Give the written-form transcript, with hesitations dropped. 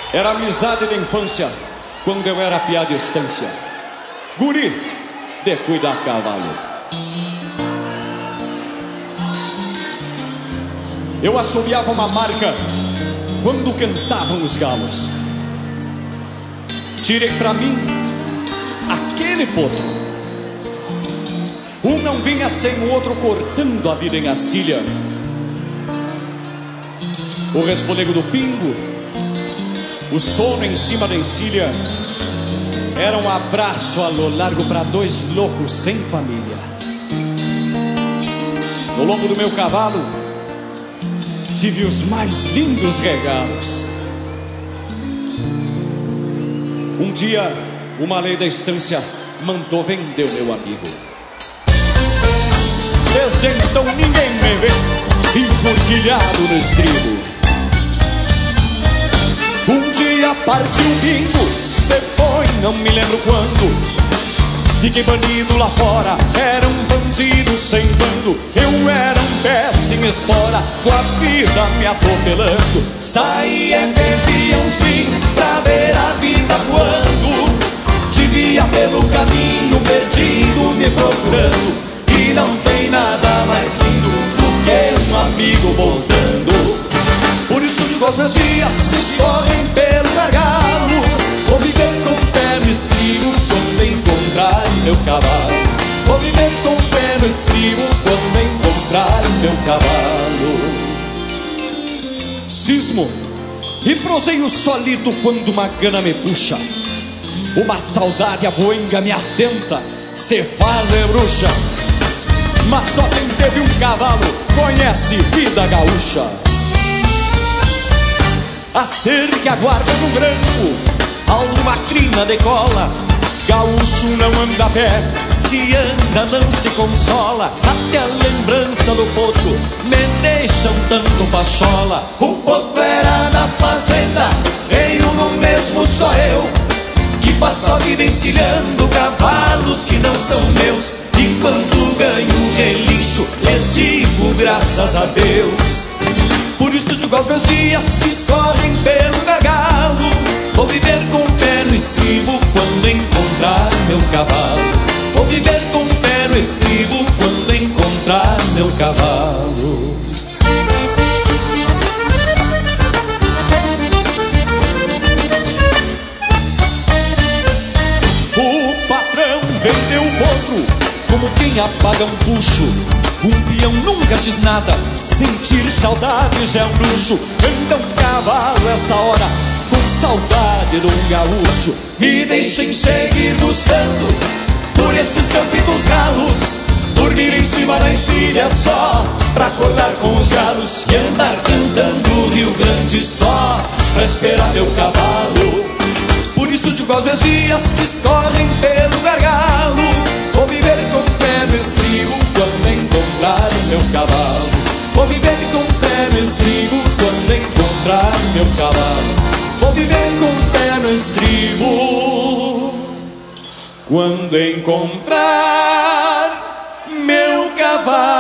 Era amizade da infância, quando eu era piá de estância. Guri de cuidar cavalo. Eu assobiava uma marca quando cantavam os galos. Tirei pra mim aquele potro. Um não vinha sem o outro, cortando a vida em astilha. O resfolego do pingo, o sono em cima da encilha, era um abraço a lo largo para dois loucos sem família. No lombo do meu cavalo tive os mais lindos regalos. Um dia uma lei da estância mandou vender o meu amigo. Desde então ninguém me vê enforquilhado no estribo. Um dia partiu o bingo, cê foi, não me lembro quando. Fiquei banido lá fora, era um bandido sem bando. Eu era um pé sem espora, com a vida me atropelando. Saía de peãozinho pra ver a vida voando. Te via pelo caminho perdido me procurando. E não tem nada mais lindo do que um amigo voltando. Por isso digo aos meus dias que escorrem pelo gargalo. Vou viver com o pé no estribo quando encontrar meu cavalo. Vou viver com o pé no estribo quando encontrar meu cavalo. Cismo e proseio solito quando uma gana me puxa. Uma saudade avoenga me atenta, cê faz bruxa. Mas só quem teve um cavalo conhece vida gaúcha. A cerca aguarda no granco, alguma crina decola. Gaúcho não anda a pé, se anda não se consola. Até a lembrança do potro me deixa um tanto pachola. O potro era da fazenda, tenho no mesmo só eu, que passo a vida encilhando cavalos que não são meus. E quando ganho relincho, lhes digo graças a Deus. Por isso digo aos meus dias que escorrem pelo gargalo. Vou viver com o pé no estribo quando encontrar meu cavalo. Vou viver com o pé no estribo quando encontrar meu cavalo. O patrão vendeu o potro como quem apaga um puxo. Um peão nunca diz nada, sentir saudades é um luxo. Anda um cavalo essa hora, com saudade de um gaúcho. Me deixem seguir buscando por esses campitos ralos, dormir em cima da encilha só pra acordar com os galos. E andar cantando o Rio Grande só pra esperar meu cavalo. Por isso digo aos meus dias que escorrem pelo gargalo. Vou viver com o pé no estribo quando encontrar meu cavalo. Vou viver com o pé no estribo quando encontrar meu cavalo. Vou viver com o pé no estribo quando encontrar meu cavalo.